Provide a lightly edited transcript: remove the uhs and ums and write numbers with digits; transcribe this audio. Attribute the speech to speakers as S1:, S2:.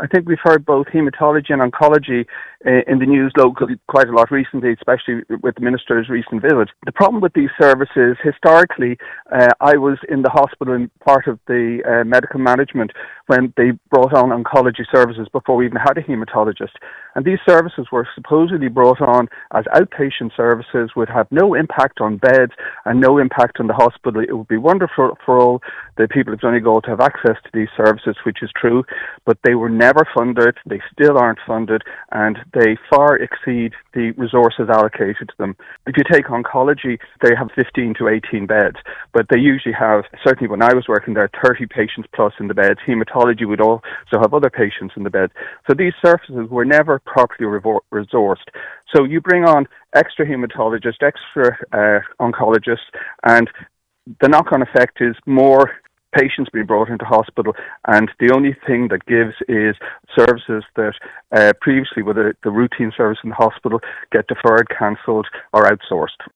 S1: I think we've heard both haematology and oncology in the news locally quite a lot recently, especially with the Minister's recent visit. The problem with these services, historically, I was in the hospital in part of the medical management when they brought on oncology services before we even had a haematologist. And these services were supposedly brought on as outpatient services, would have no impact on beds and no impact on the hospital. It would be wonderful for all the people of Donegal to have access to these services, which is true, but they were never funded, they still aren't funded, and they far exceed the resources allocated to them. If you take oncology, they have 15 to 18 beds, but they usually have, certainly when I was working there, 30 patients plus in the beds. Haematology would also have other patients in the beds. So these services were never properly resourced. So you bring on extra haematologists, extra oncologists, and the knock-on effect is more patients being brought into hospital, and the only thing that gives is services that previously were the routine service in the hospital get deferred, cancelled or outsourced.